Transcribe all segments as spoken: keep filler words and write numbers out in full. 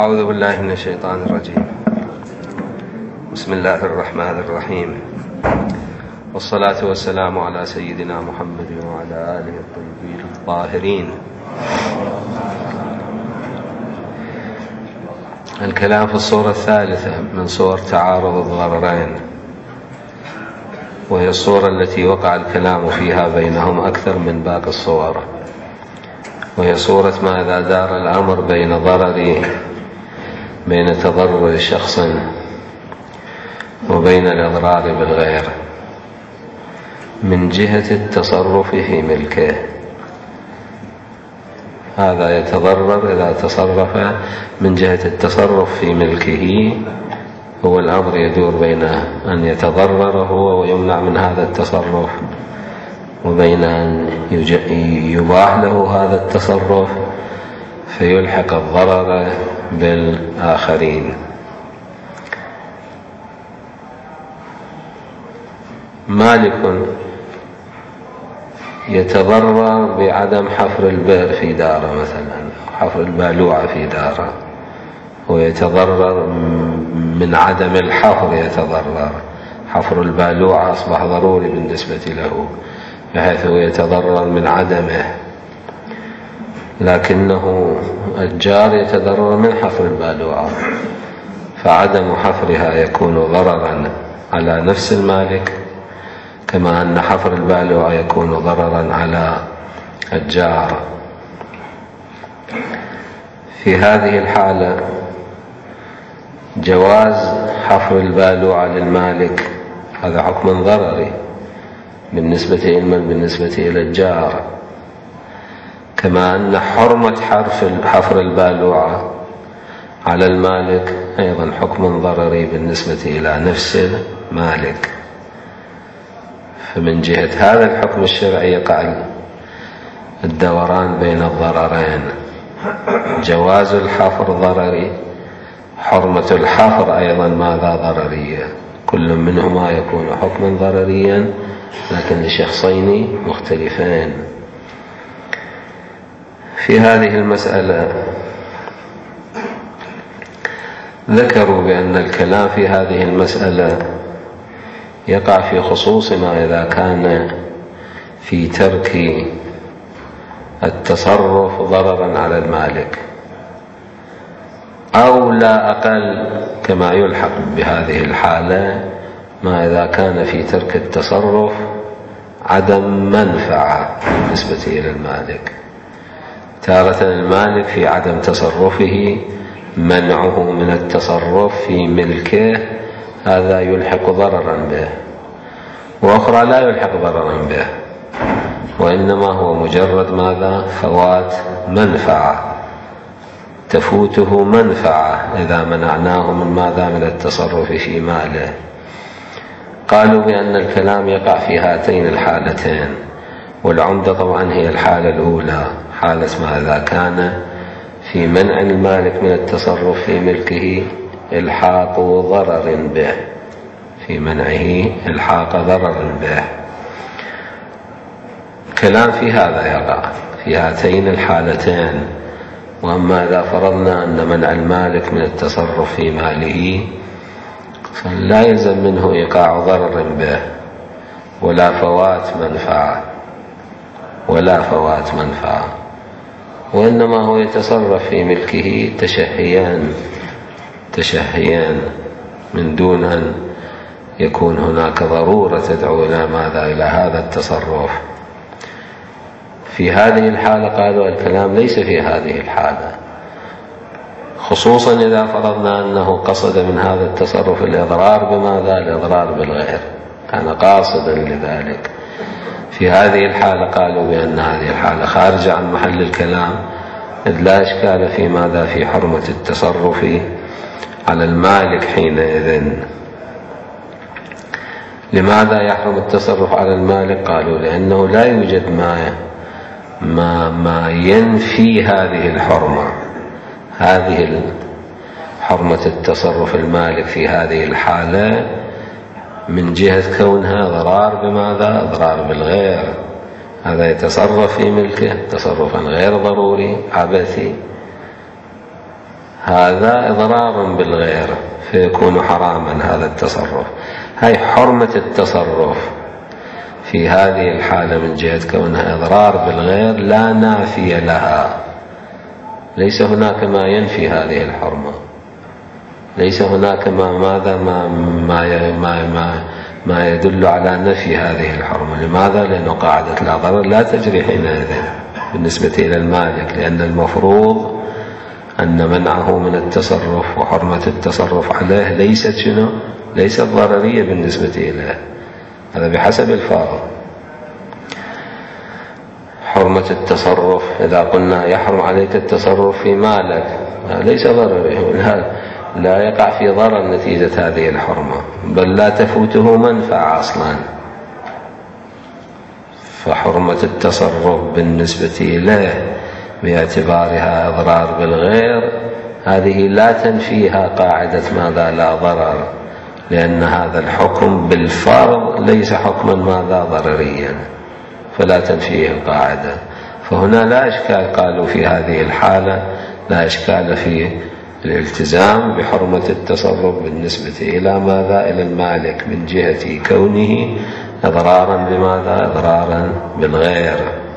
أعوذ بالله من الشيطان الرجيم. بسم الله الرحمن الرحيم، والصلاة والسلام على سيدنا محمد وعلى آله الطيبين الطاهرين. الكلام في الصورة الثالثة من صور تعارض الضررين، وهي الصورة التي وقع الكلام فيها بينهم أكثر من باقي الصور، وهي صورة ما إذا دار الأمر بين ضرر بين تضرر شخص وبين الإضرار بالغير من جهة التصرف في ملكه. هذا يتضرر إذا تصرف من جهة التصرف في ملكه، هو الأمر يدور بين أن يتضرر هو ويمنع من هذا التصرف، وبين أن يباح له هذا التصرف فيلحق الضرر بالآخرين. مالك يتضرر بعدم حفر البئر في داره مثلا، حفر البالوعة في داره، ويتضرر من عدم الحفر، يتضرر حفر البالوعة أصبح ضروري بالنسبة له بحيث يتضرر من عدمه، لكنه الجار يتضرر من حفر البالوعة، فعدم حفرها يكون ضررا على نفس المالك، كما أن حفر البالوعة يكون ضررا على الجار. في هذه الحالة جواز حفر البالوعة للمالك هذا حكم ضرري بالنسبة إلى بالنسبة إلى الجار، كما أن حرمة حفر البالوعة على المالك أيضا حكم ضرري بالنسبة إلى نفس المالك. فمن جهة هذا الحكم الشرعي يقع الدوران بين الضررين، جواز الحفر ضرري، حرمة الحفر أيضا ماذا ضررية، كل منهما يكون حكما ضرريا لكن لشخصين مختلفين. في هذه المسألة ذكروا بأن الكلام في هذه المسألة يقع في خصوص ما إذا كان في ترك التصرف ضررا على المالك، أو لا أقل كما يلحق بهذه الحالة ما إذا كان في ترك التصرف عدم منفعة بالنسبة إلى المالك. تارة المالك في عدم تصرفه منعه من التصرف في ملكه هذا يلحق ضررا به، وأخرى لا يلحق ضررا به، وإنما هو مجرد ماذا فوات منفعة، تفوته منفعة إذا منعناه من ماذا من التصرف في ماله. قالوا بأن الكلام يقع في هاتين الحالتين، والعمدة طبعا هي الحالة الأولى، حالة ما إذا كان في منع المالك من التصرف في ملكه إلحاق ضرر به، في منعه إلحاق ضرر به. كلام في هذا يقع في هاتين الحالتين. وأما إذا فرضنا أن منع المالك من التصرف في ماله فلا يلزم منه إيقاع ضرر به ولا فوات منفعة ولا فوات منفعة، وإنما هو يتصرف في ملكه تشهيان تشهيان من دون أن يكون هناك ضرورة تدعو إلى ماذا إلى هذا التصرف. في هذه الحالة قالوا الكلام ليس في هذه الحالة، خصوصا إذا فرضنا أنه قصد من هذا التصرف الإضرار بماذا الإضرار بالغير، كان قاصدا لذلك. في هذه الحالة قالوا بأن هذه الحالة خارجة عن محل الكلام، إذ لا إشكال في ماذا في حرمة التصرف على المالك حينئذ. لماذا يحرم التصرف على المالك؟ قالوا لأنه لا يوجد ما ما ما ينفي هذه الحرمة، هذه حرمة التصرف المالك في هذه الحالة من جهة كونها ضرار بماذا ضرار بالغير، هذا يتصرف في ملكه تصرفا غير ضروري عبثي، هذا إضرار بالغير فيكون حراما هذا التصرف. هاي حرمة التصرف في هذه الحالة من جهة كونها إضرار بالغير لا نافي لها، ليس هناك ما ينفي هذه الحرمة، ليس هناك ما ماذا ما ما ما ما, ما يدل على نفي هذه الحرمة. لماذا؟ لأن قاعدة لا ضرر لا تجري حينئذ بالنسبة إلى المالك، لأن المفروض أن منعه من التصرف وحرمة التصرف عليه ليست شنو؟ ليست ضررية بالنسبة إليه، هذا بحسب الفاظ. حرمة التصرف إذا قلنا يحرم عليك التصرف في مالك ليس ضرري، لا يقع في ضرر نتيجة هذه الحرمة، بل لا تفوته منفعة أصلا. فحرمة التصرف بالنسبة إليه باعتبارها إضرار بالغير هذه لا تنفيها قاعدة ماذا؟ لا ضرر، لأن هذا الحكم بالفرض ليس حكما ماذا؟ ضرريا، فلا تنفيه القاعدة. فهنا لا إشكال، قالوا في هذه الحالة لا إشكال في الالتزام بحرمة التصرف بالنسبة إلى ماذا؟ إلى المالك من جهة كونه إضرارا بماذا؟ إضرارا بالغير.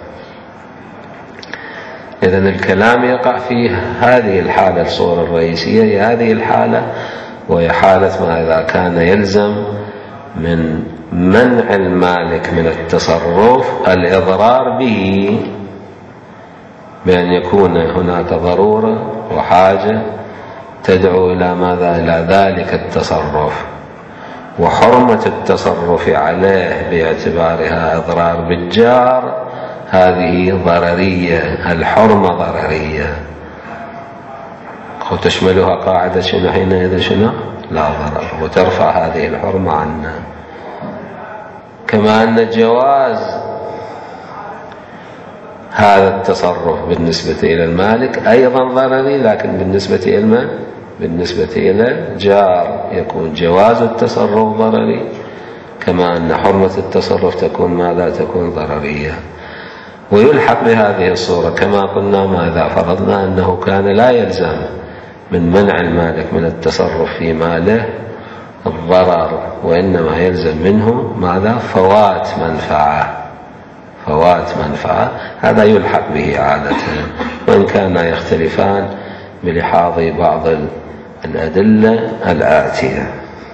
إذن الكلام يقع في هذه الحالة، الصورة الرئيسية هي هذه الحالة، وهي حالة ما إذا كان يلزم من منع المالك من التصرف الإضرار به، بأن يكون هناك ضرورة وحاجة تدعو إلى ماذا؟ إلى ذلك التصرف. وحرمة التصرف عليه باعتبارها إضرار بالجار هذه ضررية، الحرمة ضررية، وتشملها قاعدة شنو حينئذ؟ شنو؟ لا ضرر، وترفع هذه الحرمة عنا. كما أن جواز هذا التصرف بالنسبة إلى المالك أيضا ضرري، لكن بالنسبة إلى من؟ بالنسبة إلى الجار يكون جواز التصرف ضرري، كما أن حرمة التصرف تكون ماذا؟ تكون ضررية. ويلحق بهذه الصورة كما قلنا ماذا؟ فرضنا أنه كان لا يلزم من منع المالك من التصرف في ماله الضرر، وإنما يلزم منه ماذا؟ فوات منفعة، فوات منفعة. هذا يلحق به عادة، وإن كانا يختلفان بلحاظ بعض الأدلة الآتية.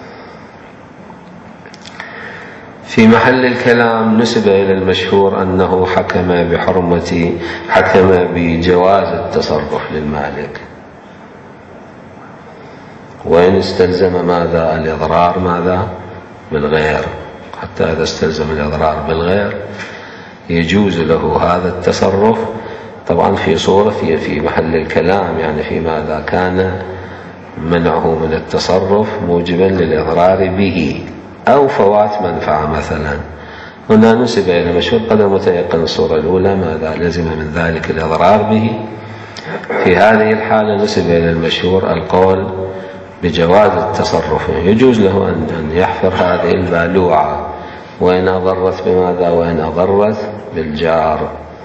في محل الكلام نسب إلى المشهور أنه حكم بحرمة حكم بجواز التصرف للمالك، وإن استلزم ماذا؟ الإضرار ماذا؟ بالغير. حتى إذا استلزم الإضرار بالغير يجوز له هذا التصرف، طبعا في صورة في في محل الكلام، يعني في ماذا؟ كان منعه من التصرف موجبا للإضرار به أو فوات منفعة مثلا. هنا نسب إلى المشهور قدر متيقن الصورة الأولى ماذا؟ لزم من ذلك الإضرار به. في هذه الحالة نسب إلى المشهور القول بجواز التصرف، يجوز له أن يحفر هذه البالوعة وإن أضرت بماذا؟ وإن أضرت بالجار.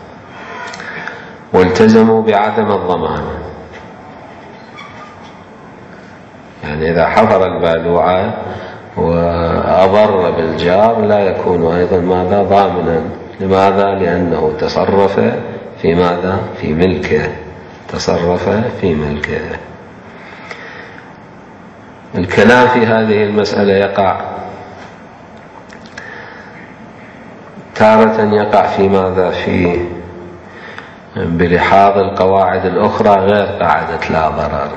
والتزموا بعدم الضمان، يعني إذا حفر البالوعة وأضر بالجار لا يكون أيضا ماذا؟ ضامنا. لماذا؟ لأنه تصرف في ماذا؟ في ملكه، تصرف في ملكه. الكلام في هذه المسألة يقع تارة يقع في ماذا؟ في بلحاظ القواعد الأخرى غير قاعدة لا ضرر.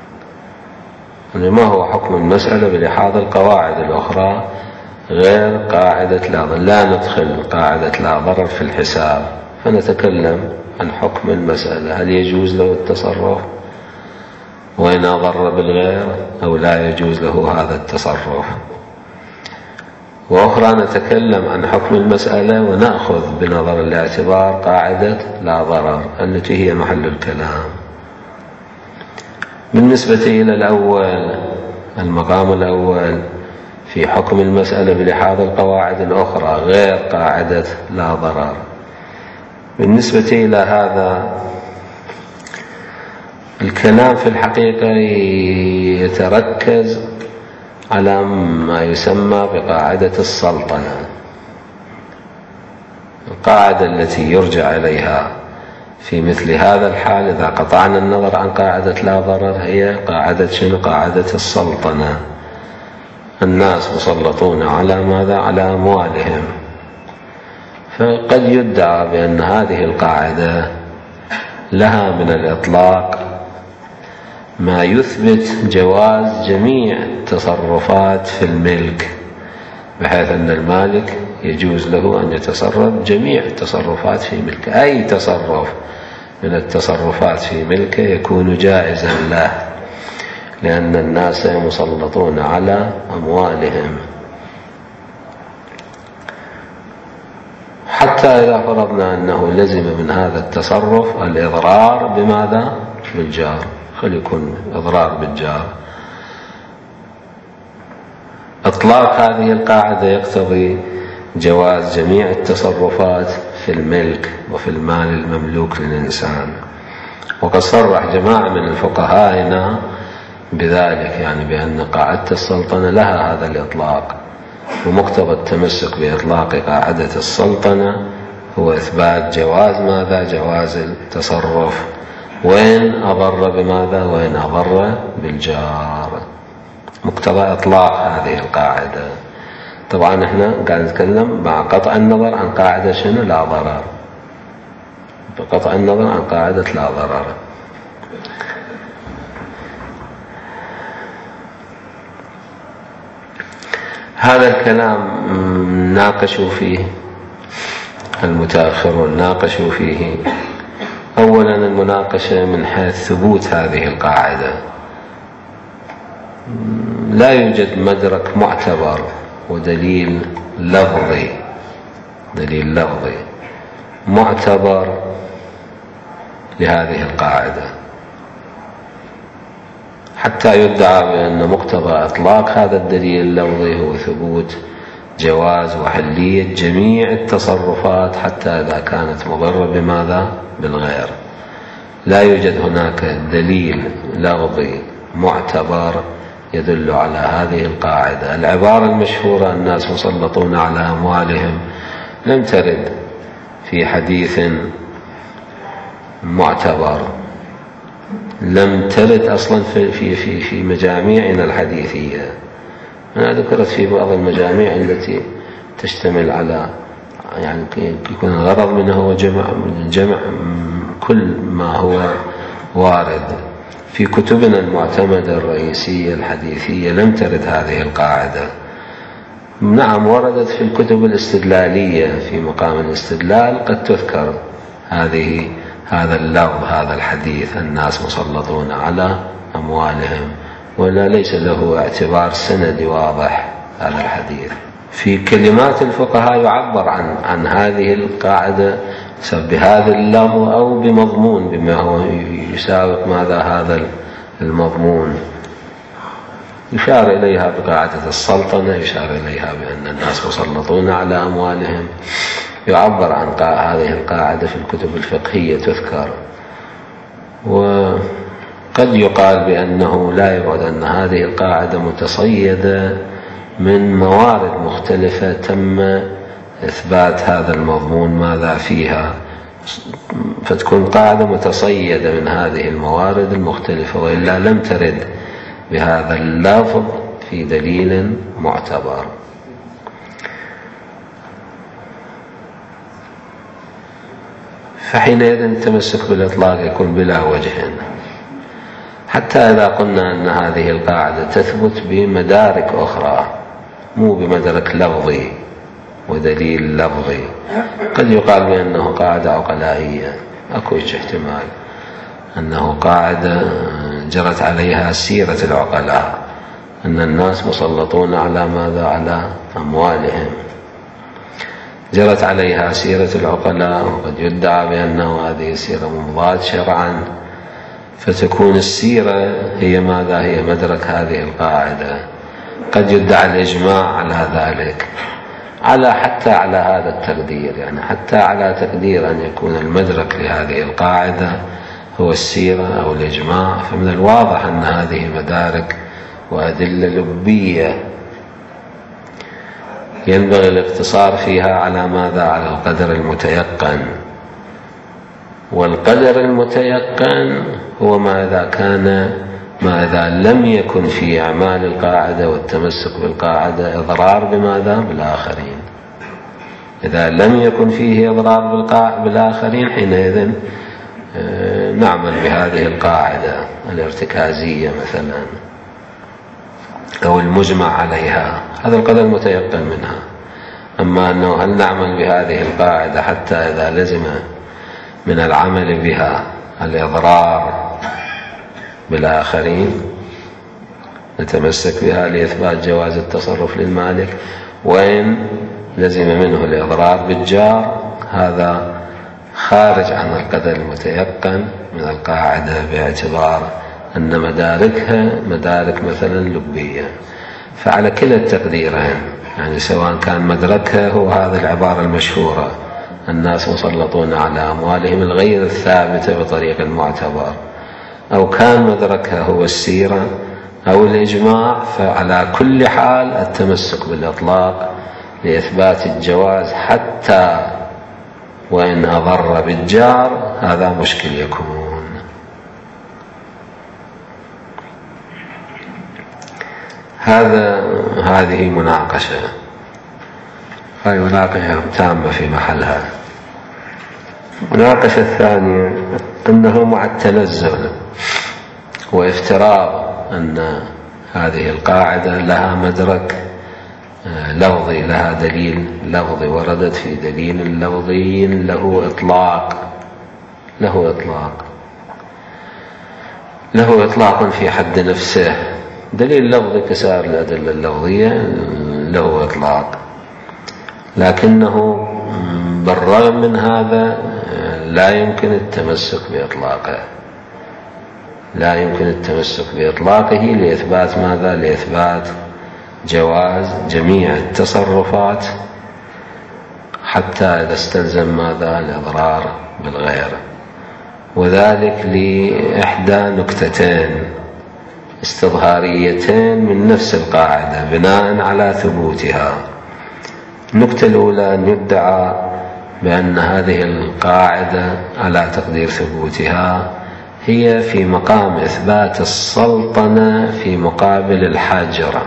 ما هو حكم المسألة بلحاظ القواعد الأخرى غير قاعدة لا ضرر؟ لا ندخل قاعدة لا ضرر في الحساب، فنتكلم عن حكم المسألة، هل يجوز له التصرف وإن أضر بالغير أو لا يجوز له هذا التصرف. وأخرى نتكلم عن حكم المسألة ونأخذ بنظر الاعتبار قاعدة لا ضرر التي هي محل الكلام. بالنسبة إلى الأول، المقام الأول في حكم المسألة بلحاظ القواعد الأخرى غير قاعدة لا ضرر، بالنسبة إلى هذا الكلام في الحقيقة يتركز على ما يسمى بقاعدة السلطنة، القاعدة التي يرجع إليها في مثل هذا الحال إذا قطعنا النظر عن قاعدة لا ضرر هي قاعدة شنو؟ قاعدة السلطنة. الناس مسلطون على ماذا؟ على أموالهم. فقد يدعى بأن هذه القاعدة لها من الإطلاق ما يثبت جواز جميع التصرفات في الملك، بحيث أن المالك يجوز له أن يتصرف جميع التصرفات في ملكه، أي تصرف من التصرفات في ملكه يكون جائزا له، لأن الناس مسلطون على أموالهم. حتى إذا فرضنا أنه لزم من هذا التصرف الإضرار بماذا؟ بالجار، خل يكون إضرار بالجار. إطلاق هذه القاعدة يقتضي جواز جميع التصرفات في الملك وفي المال المملوك للإنسان، وقد صرح جماعة من الفقهاء هنا بذلك، يعني بأن قاعدة السلطنة لها هذا الإطلاق، ومقتضى التمسك بإطلاق قاعدة السلطنة هو إثبات جواز ماذا؟ جواز التصرف وين أضر بماذا؟ وين أضر بالجار، مقتضى إطلاق هذه القاعدة. طبعا احنا قاعد نتكلم مع قطع النظر عن قاعدة شنو؟ لا ضرر، بقطع النظر عن قاعدة لا ضرر. هذا الكلام ناقشوا فيه المتأخرون، ناقشوا فيه أولا المناقشة من حيث ثبوت هذه القاعدة. لا يوجد مدرك معتبر ودليل لفظي، دليل لفظي معتبر لهذه القاعدة حتى يدعى بأن مقتضى إطلاق هذا الدليل اللفظي هو ثبوت جواز وحلية جميع التصرفات حتى إذا كانت مضرة بماذا؟ بالغير. لا يوجد هناك دليل لفظي معتبر يدل على هذه القاعدة. العبارة المشهورة الناس مسلطون على أموالهم لم ترد في حديث معتبر، لم ترد أصلا في في في في مجاميعنا الحديثية. أنا ذكرت في بعض المجاميع التي تشتمل على يعني يكون الغرض منه هو جمع جمع كل ما هو وارد. في كتبنا المعتمدة الرئيسية الحديثية لم ترد هذه القاعدة. نعم وردت في الكتب الاستدلالية في مقام الاستدلال قد تذكر هذه هذا اللفظ، هذا الحديث الناس مسلطون على أموالهم، ولا ليس له اعتبار سندي واضح هذا الحديث. في كلمات الفقهاء يعبر عن عن هذه القاعدة بهذا اللفظ أو بمضمون بما هو يساوق ماذا هذا المضمون. يشار إليها بقاعدة السلطنة، يشار إليها بأن الناس مسلطون على أموالهم، يعبر عن هذه القاعدة في الكتب الفقهية تذكر. وقد يقال بأنه لا يبعد أن هذه القاعدة متصيدة من موارد مختلفة تم إثبات هذا المضمون ماذا فيها، فتكون قاعدة متصيدة من هذه الموارد المختلفة، وإلا لم ترد بهذا اللفظ في دليل معتبر. فحينئذ التمسك بالإطلاق يكون بلا وجه، حتى إذا قلنا أن هذه القاعدة تثبت بمدارك أخرى مو بمدرك لفظي ودليل لفظي. قد يقال بأنه قاعدة عقلائية، أكو احتمال أنه قاعدة جرت عليها سيرة العقلاء، أن الناس مسلطون على ماذا؟ على أموالهم، جرت عليها سيرة العقلاء، وقد يدعى بأنه هذه السيرة ممضاة شرعا، فتكون السيرة هي ماذا؟ هي مدرك هذه القاعدة. قد يدعى الإجماع على ذلك، على حتى على هذا التقدير، يعني حتى على تقدير أن يكون المدرك لهذه القاعدة هو السيرة أو الإجماع، فمن الواضح أن هذه مدارك وأدلة لبية ينبغي الاقتصار فيها على ماذا؟ على القدر المتيقن. والقدر المتيقن هو ما إذا كان ما إذا لم يكن في أعمال القاعدة والتمسك بالقاعدة إضرار بماذا؟ بالآخرين. إذا لم يكن فيه إضرار بالآخرين حينئذ نعمل بهذه القاعدة الارتكازية مثلا أو المجمع عليها، هذا القدر المتيقن منها. أما أنه هل نعمل بهذه القاعدة حتى إذا لزم من العمل بها الإضرار بالآخرين نتمسك بها لإثبات جواز التصرف للمالك، وإن لزم منه الإضرار بالجار هذا خارج عن القدر المتيقن من القاعدة، باعتبار أن مداركها مدارك مثلا لبية. فعلى كلا التقديرين، يعني سواء كان مدركها هو هذه العبارة المشهورة: الناس مسلطون على أموالهم الغير الثابتة بطريق المعتبر، أو كان مدركها هو السيرة أو الإجماع، فعلى كل حال التمسك بالإطلاق لإثبات الجواز حتى وإن أضر بالجار هذا مشكل يكون. هذا هذه مناقشة، هذه مناقشة تامة في محلها. المناقشة الثانية أنه مع التنزل وافتراض أن هذه القاعدة لها مدرك لفظي، لها دليل لفظي، وردت في دليل لفظي له إطلاق له إطلاق له إطلاق في حد نفسه. دليل لفظي كسائر الأدلة اللفظية له إطلاق، لكنه بالرغم من هذا لا يمكن التمسك بإطلاقه لا يمكن التمسك بإطلاقه لإثبات ماذا؟ لإثبات جواز جميع التصرفات حتى إذا استلزم ماذا؟ الإضرار بالغير. وذلك لإحدى نكتتين استظهاريتين من نفس القاعدة بناء على ثبوتها. النكتة الأولى أن يدعى بأن هذه القاعدة على تقدير ثبوتها هي في مقام إثبات السلطنة في مقابل الحاجرة.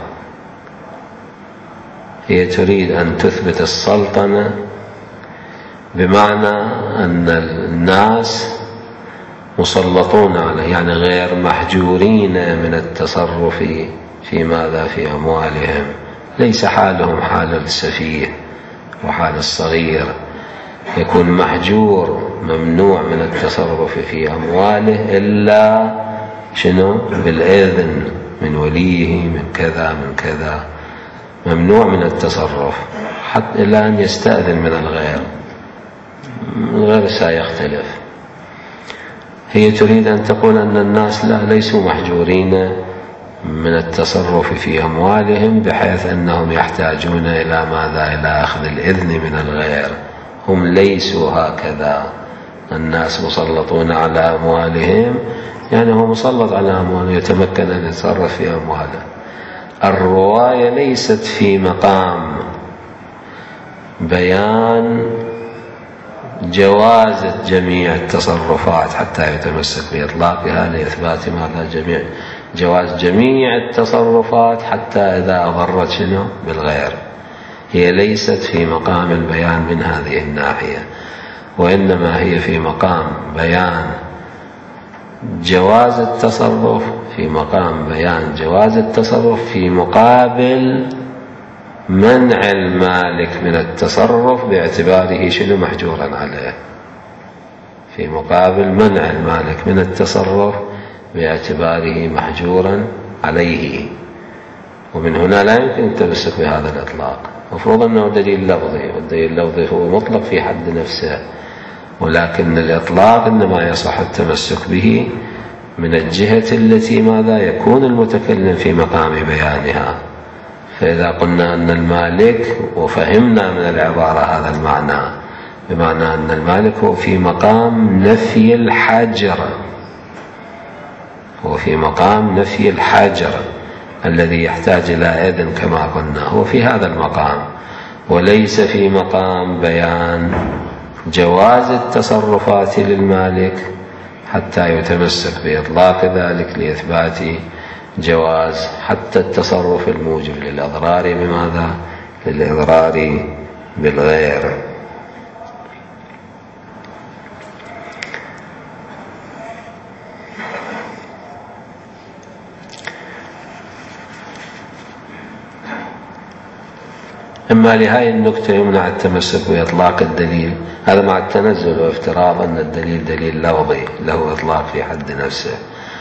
هي تريد أن تثبت السلطنة بمعنى أن الناس مسلطون عليه، يعني غير محجورين من التصرف في ماذا؟ في أموالهم. ليس حالهم حال السفيه وحال الصغير، يكون محجور ممنوع من التصرف في أمواله إلا شنو؟ بالإذن من وليه، من كذا من كذا، ممنوع من التصرف حتى إلى أن يستأذن من الغير، الغير سيختلف. هي تريد أن تقول أن الناس لا ليسوا محجورين من التصرف في أموالهم بحيث أنهم يحتاجون إلى ماذا؟ إلى أخذ الإذن من الغير. هم ليسوا هكذا. الناس مسلطون على أموالهم، يعني هو مسلط على أمواله يتمكن أن يتصرف في أمواله. الرواية ليست في مقام بيان جواز جميع التصرفات حتى يتمسك بإطلاقها لإثبات ماذا؟ جميع جواز جميع التصرفات حتى إذا أضرت شنو؟ بالغير. هي ليست في مقام البيان من هذه الناحية، وإنما هي في مقام بيان جواز التصرف، في مقام بيان جواز التصرف في مقابل منع المالك من التصرف باعتباره شنو؟ محجورا عليه. في مقابل منع المالك من التصرف باعتباره محجورا عليه. ومن هنا لا يمكن التمسك بهذا الإطلاق. مفروض أنه دليل لفظي، والدليل اللفظي هو مطلق في حد نفسه، ولكن الإطلاق إنما يصح التمسك به من الجهة التي ماذا؟ يكون المتكلم في مقام بيانها. فإذا قلنا أن المالك، وفهمنا من العبارة هذا المعنى، بمعنى أن المالك هو في مقام نفي الحجر، هو في مقام نفي الحاجر الذي يحتاج إلى إذن كما قلنا، هو في هذا المقام، وليس في مقام بيان جواز التصرفات للمالك حتى يتمسك بإطلاق ذلك لإثبات جواز حتى التصرف الموجب للإضرار بماذا؟ للإضرار بالغير. إما لهذه النكتة يمنع التمسك بإطلاق الدليل، هذا مع التنزل وافتراض أن الدليل دليل لفظي له إطلاق في حد نفسه.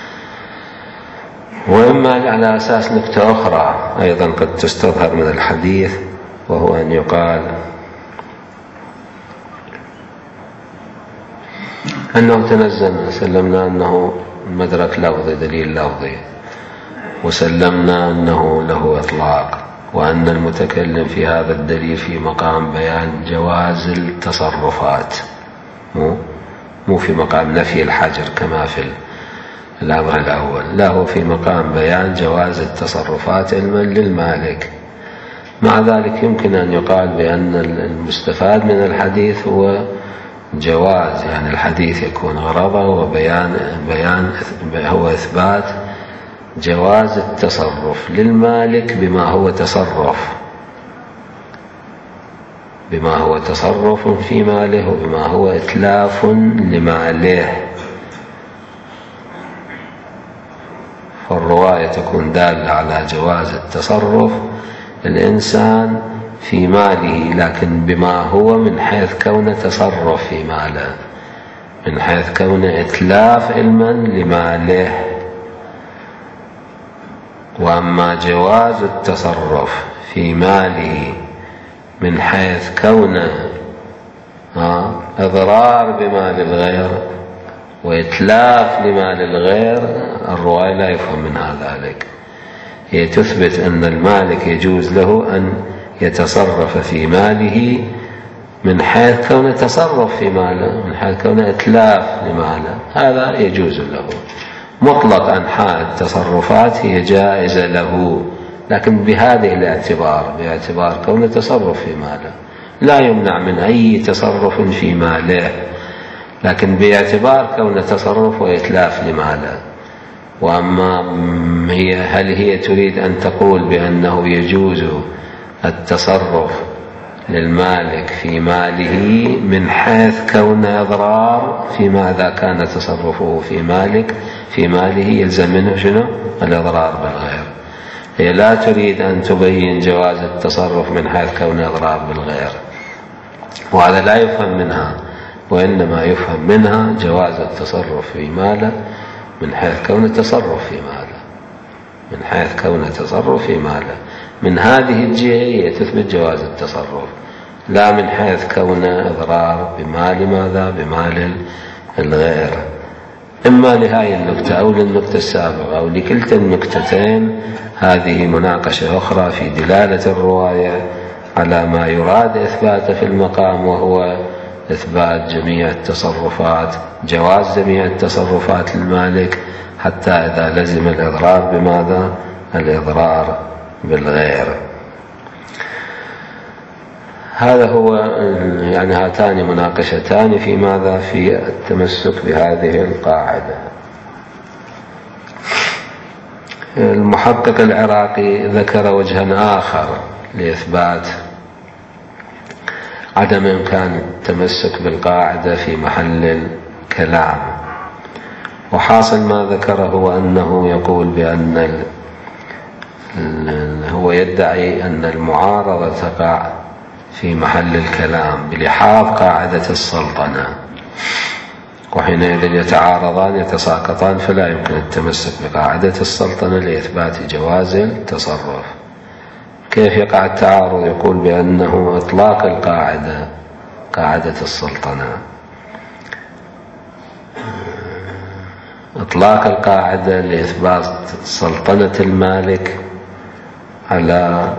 وإما على أساس نكتة أخرى أيضا قد تستظهر من الحديث، وهو أن يقال أنه تنزل، سلمنا أنه مدرك لفظي دليل لفظي، وسلمنا أنه له إطلاق، وأن المتكلم في هذا الدليل في مقام بيان جواز التصرفات، مو مو في مقام نفي الحجر كما في الأمر الأول، لا، هو في مقام بيان جواز التصرفات علما للمالك. مع ذلك يمكن أن يقال بأن المستفاد من الحديث هو جواز، يعني الحديث يكون غرضه وبيان بيان هو إثبات جواز التصرف للمالك بما هو تصرف بما هو تصرف في ماله وبما هو إتلاف لماله. فالرواية تكون دالة على جواز التصرف الإنسان في ماله، لكن بما هو من حيث كونه تصرف في ماله، من حيث كونه إتلاف علما لماله. وأما جواز التصرف في ماله من حيث كونه إضرار بمال الغير وإتلاف لمال الغير، الرواية لا يفهم منها ذلك. هي تثبت أن المالك يجوز له أن يتصرف في ماله من حيث كونه تصرف في ماله، من حيث كونه إتلاف لماله، هذا يجوز له. مطلق أنحاء التصرفات هي جائزة له، لكن بهذه الاعتبار، باعتبار كونه تصرف في ماله، لا يمنع من أي تصرف في ماله، لكن باعتبار كونه تصرف وإتلاف لماله. وأما هي هل هي تريد أن تقول بأنه يجوز التصرف للمالك في ماله من حيث كون إضرار في ماذا كان تصرفه في مالك في ماله يلزم منه شنو؟ الإضرار بالغير. هي لا تريد أن تبين جواز التصرف من حيث كون إضرار بالغير، وهذا لا يفهم منها، وإنما يفهم منها جواز التصرف في ماله من حيث كون التصرف في ماله، من حيث كون التصرف في ماله. من هذه الجهة هي تثبت جواز التصرف، لا من حيث كون إضرار بمال ماذا؟ بمال الغير. إما لهذه النكتة أو للنكتة السابقة أو لكلتا النكتتين، هذه مناقشة أخرى في دلالة الرواية على ما يراد إثباته في المقام، وهو إثبات جميع التصرفات، جواز جميع التصرفات للمالك حتى إذا لزم الإضرار بماذا؟ الإضرار بالغير. هذا هو يعني هاتان مناقشتان في ماذا؟ في التمسك بهذه القاعدة. المحقق العراقي ذكر وجها آخر لإثبات عدم إمكان التمسك بالقاعدة في محل الكلام، وحاصل ما ذكره هو أنه يقول بأن هو يدعي أن المعارضة تقع في محل الكلام بلحاظ قاعدة السلطنة، وحينئذ يتعارضان يتساقطان، فلا يمكن التمسك بقاعدة السلطنة لإثبات جواز التصرف. كيف يقع التعارض؟ يقول بأنه إطلاق القاعدة قاعدة السلطنة، إطلاق القاعدة لإثبات سلطنة المالك على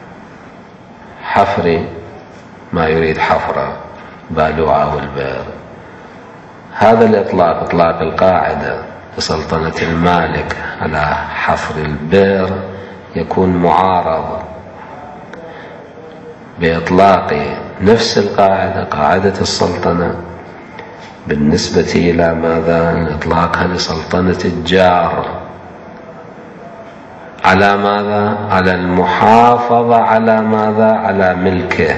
حفر ما يريد حفره، بالوعة والبئر. هذا الإطلاق، إطلاق القاعدة لسلطنة المالك على حفر البئر يكون معارض بإطلاق نفس القاعدة، قاعدة السلطنة، بالنسبة إلى ماذا؟ إطلاقها لسلطنة الجار على ماذا؟ على المحافظة على ماذا؟ على ملكه،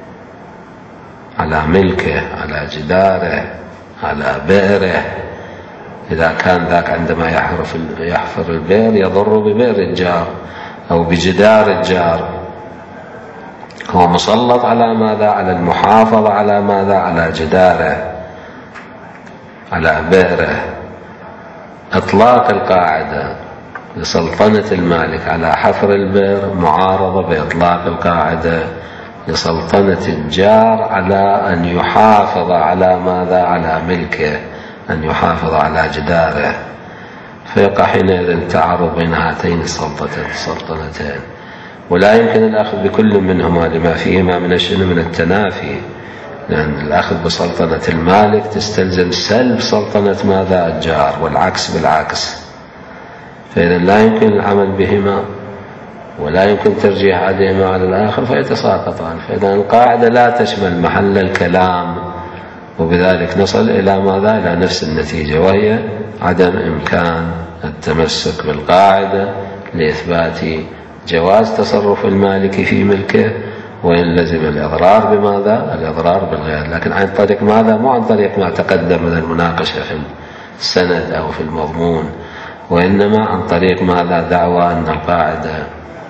على ملكه، على جداره، على بئره. إذا كان ذاك عندما يحفر البئر يضر ببئر الجار أو بجدار الجار، هو مسلط على ماذا؟ على المحافظة على ماذا؟ على جداره، على بئره. إطلاق القاعدة لسلطنة المالك على حفر البئر معارضة بإطلاق القاعدة لسلطنة الجار على أن يحافظ على ماذا؟ على ملكه، أن يحافظ على جداره. فيقع حينئذ تعارض بين هاتين السلطنتين، ولا يمكن الأخذ بكل منهما لما فيهما من الشنو؟ من التنافي، لأن الأخذ بسلطنة المالك تستلزم سلب سلطنة ماذا؟ الجار، والعكس بالعكس. فإذا لا يمكن العمل بهما ولا يمكن ترجيح أحدهما على الآخر فيتساقطان. فإذا القاعدة لا تشمل محل الكلام، وبذلك نصل إلى ماذا؟ إلى نفس النتيجة، وهي عدم إمكان التمسك بالقاعدة لإثبات جواز تصرف المالك في ملكه، وإن لزم الإضرار بماذا؟ الإضرار بالغير، لكن عن طريق ماذا؟ مو عن طريق ما تقدم من المناقشة في السند أو في المضمون، وإنما عن طريق ماذا؟ دعوى أن القاعدة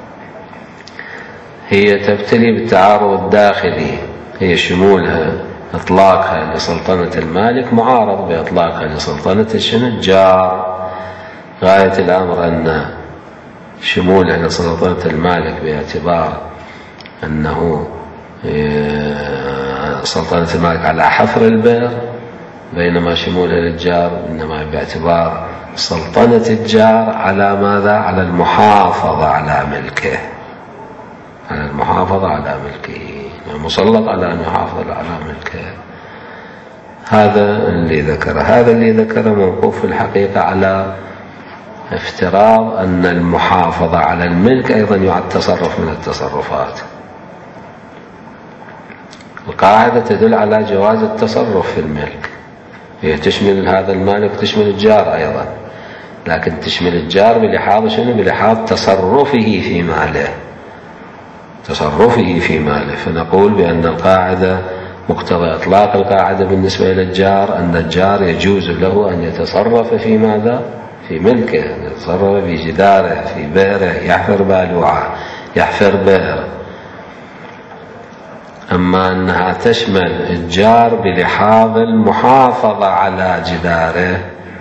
هي تبتلي بالتعارض الداخلي، هي شمولها إطلاقها لسلطنة المالك معارض بإطلاقها لسلطنة الجار. غاية الأمر أن شمولها لسلطنة المالك باعتبار أنه سلطنة المالك على حفر البئر، بينما شمولها للجار إنما باعتبار سلطنة الجار على ماذا؟ على المحافظة على ملكه، على المحافظة على ملكه، مسلط على أن يحافظ على ملكه. هذا اللي ذكره، هذا اللي ذكره موقوف في الحقيقة على افتراض أن المحافظة على الملك أيضا يعد تصرف من التصرفات. القاعدة تدل على جواز التصرف في الملك، هي تشمل هذا المالك تشمل الجار أيضا، لكن تشمل الجار بلحاظ شنو؟ بلحاظ تصرفه في ماله، تصرفه في ماله. فنقول بأن القاعدة مقتضى إطلاق القاعدة بالنسبة إلى الجار أن الجار يجوز له أن يتصرف في ماذا؟ في ملكه، أن يتصرف في جداره، في بئره، يحفر بالوعة، يحفر بئر. أما أنها تشمل الجار بلحاظ المحافظة على جداره،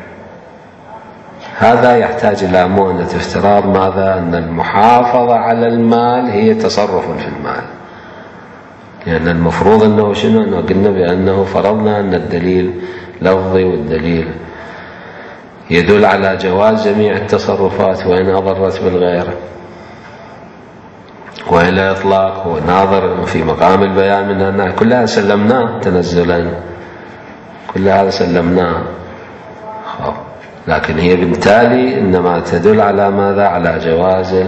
هذا يحتاج إلى مؤنة افتراض ماذا؟ أن المحافظة على المال هي تصرف في المال، لأن المفروض أنه شنو؟ أنه قلنا بأنه فرضنا أن الدليل لفظي والدليل يدل على جواز جميع التصرفات وإن أضرت بالغير، وإلى إطلاق هو ناظر في مقام البيان من أنها كلها سلمناه تنزلا، كل هذا سلمناه، لكن هي بالتالي إنما تدل على ماذا؟ على جواز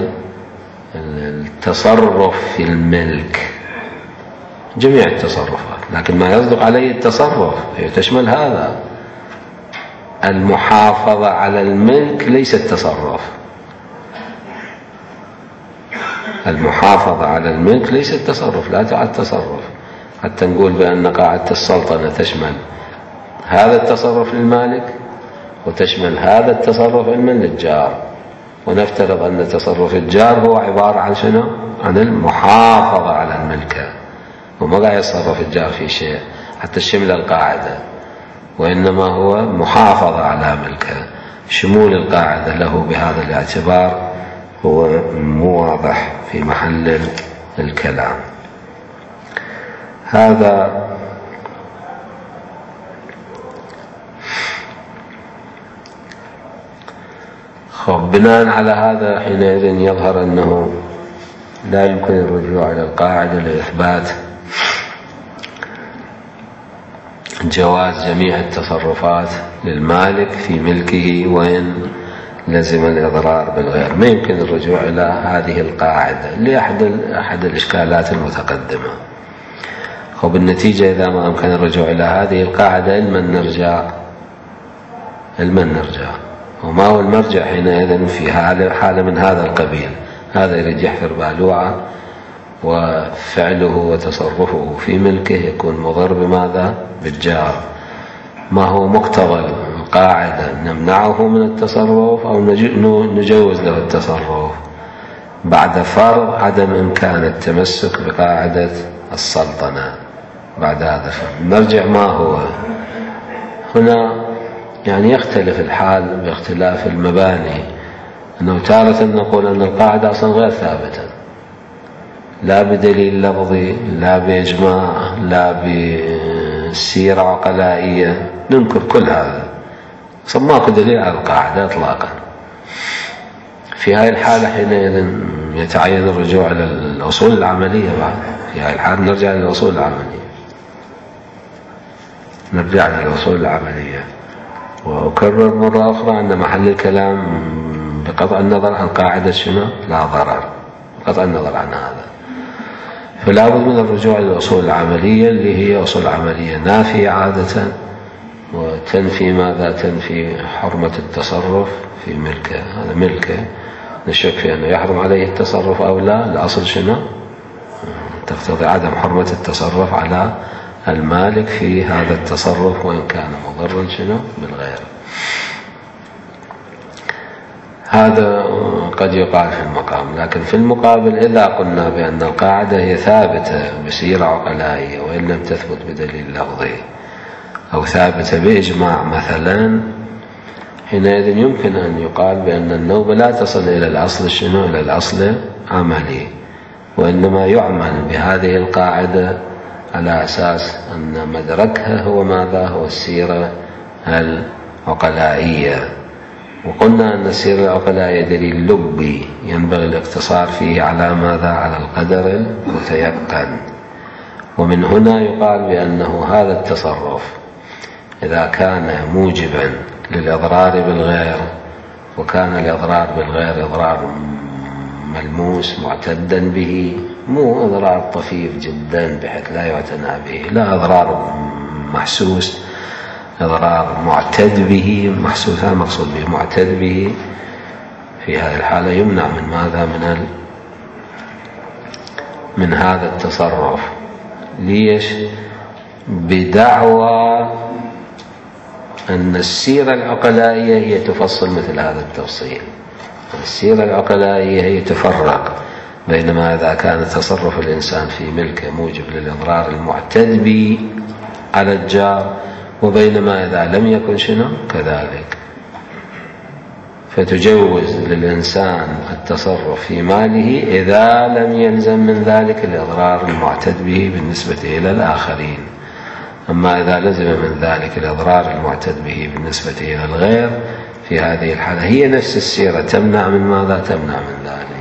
التصرف في الملك، جميع التصرفات، لكن ما يصدق عليه التصرف هي تشمل هذا. المحافظة على الملك ليست تصرف، المحافظة على الملك ليست تصرف، لا تعد تصرف، حتى نقول بأن قاعدة السلطنة تشمل هذا التصرف للمالك وتشمل هذا التصرف علما للجار، ونفترض أن تصرف الجار هو عبارة عن شنو؟ عن المحافظة على الملكة، وما قاعد يتصرف الجار في شيء حتى الشمل القاعدة، وإنما هو محافظة على ملكه. شمول القاعدة له بهذا الاعتبار هو مو واضح في محل الكلام. هذا خب بناء على هذا حينئذ يظهر أنه لا يمكن الرجوع إلى القاعدة لإثبات جواز جميع التصرفات للمالك في ملكه وإن لزم الإضرار بالغير. ما يمكن الرجوع إلى هذه القاعدة لأحد أحد الإشكالات المتقدمة. وبالنتيجة إذا ما أمكن الرجوع إلى هذه القاعدة لمن نرجع لمن نرجع وما هو المرجع حينئذ في حالة من هذا القبيل؟ هذا يريد يحفر بالوعة وفعله وتصرفه في ملكه يكون مضر بماذا؟ بالجار. ما هو مقتضى القاعدة؟ نمنعه من التصرف أو نجوز له التصرف بعد فرض عدم إمكان التمسك بقاعدة السلطنة. بعد هذا المرجع ما هو؟ هنا يعني يختلف الحال باختلاف المباني، أنه تارة نقول أن القاعدة أصلا غير ثابتة، لا بدليل لفظي لا بإجماع لا بسيرة عقلائية، ننكر كل هذا، أصلا ماكو دليل على القاعدة إطلاقا. في هذه الحالة حينئذ يتعين الرجوع إلى الأصول العملية. بعد في هذه الحالة نرجع إلى الأصول العملية نرجع إلى الأصول العملية وأكرر مرة أخرى أن محل الكلام بقطع النظر عن قاعدة شنو؟ لا ضرر، بقطع النظر عن هذا. فلا بد من الرجوع للأصول العملية اللي هي أصول عملية نافية عادة، وتنفي ماذا؟ تنفي حرمة التصرف في ملكه. هذا ملكه نشك في أنه يحرم عليه التصرف أو لا، الأصل شنو؟ تقتضي عدم حرمة التصرف على المالك في هذا التصرف وإن كان مضرا شنو؟ بالغير. هذا قد يقال في المقام، لكن في المقابل إذا قلنا بأن القاعدة هي ثابتة بسيرة عقلائية وإن لم تثبت بدليل لفظي أو ثابتة بإجماع مثلا، حينئذ يمكن أن يقال بأن النوبة لا تصل إلى الأصل شنو؟ إلى الأصل عملي، وإنما يعمل بهذه القاعدة على أساس أن مدركها هو ماذا؟ هو السيرة العقلائية. وقلنا أن السيرة العقلائية دليل لبي ينبغي الاقتصار فيه على ماذا؟ على القدر المتيقن. ومن هنا يقال بأنه هذا التصرف إذا كان موجبا للإضرار بالغير، وكان الإضرار بالغير إضرار ملموس معتدا به، مو إضرار طفيف جدا بحيث لا يعتنى به، لا، إضرار محسوس، إضرار معتد به، محسوس، هذا مقصود به معتد به. في هذه الحالة يمنع من ماذا؟ من ال... من هذا التصرف. ليش؟ بدعوى أن السيرة العقلائية هي تفصل مثل هذا التفصيل. السيرة العقلائية هي تفرق بينما إذا كان تصرف الإنسان في ملكه موجب للإضرار المعتد به على الجار، وبينما إذا لم يكن شنو؟ كذلك. فتجوز للإنسان التصرف في ماله إذا لم يلزم من ذلك الإضرار المعتد به بالنسبة إلى الآخرين. أما إذا لزم من ذلك الإضرار المعتد به بالنسبة إلى الغير، في هذه الحالة هي نفس السيرة تمنع من ماذا؟ تمنع من ذلك.